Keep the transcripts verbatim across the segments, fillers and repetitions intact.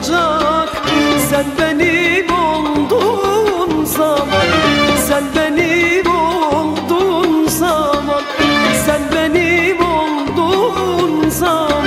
olacak. Sen benim olduğun zaman, sen benim olduğun zaman, sen benim olduğun zaman.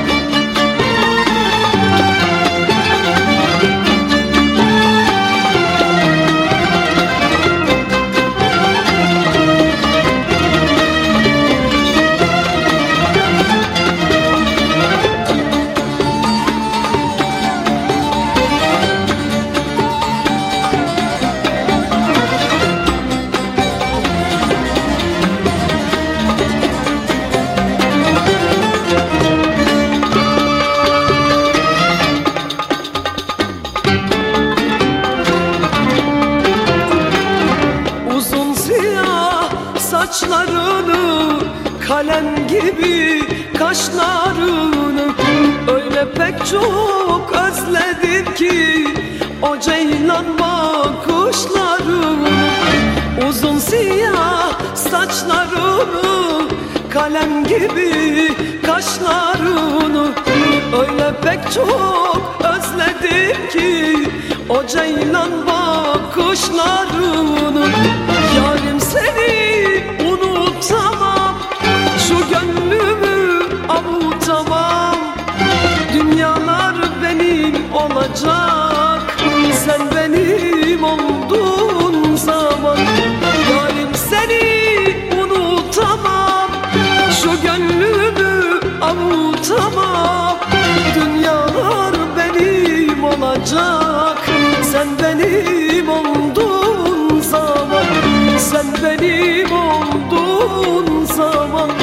Saçlarını, kalem gibi kaşlarını öyle pek çok özledim ki o ceylan bakışlarını. Uzun siyah saçlarını, kalem gibi kaşlarını öyle pek çok özledim ki o ceylan bakışlarını. Yarim seni unutamam, şu gönlümü avutamam. Dünyalar benim olacak, sen benim olduğun zaman. Yarim seni unutamam, şu gönlümü avutamam. Dünyalar benim olacak, sen benim olduğun zaman, sen benim olduğun zaman.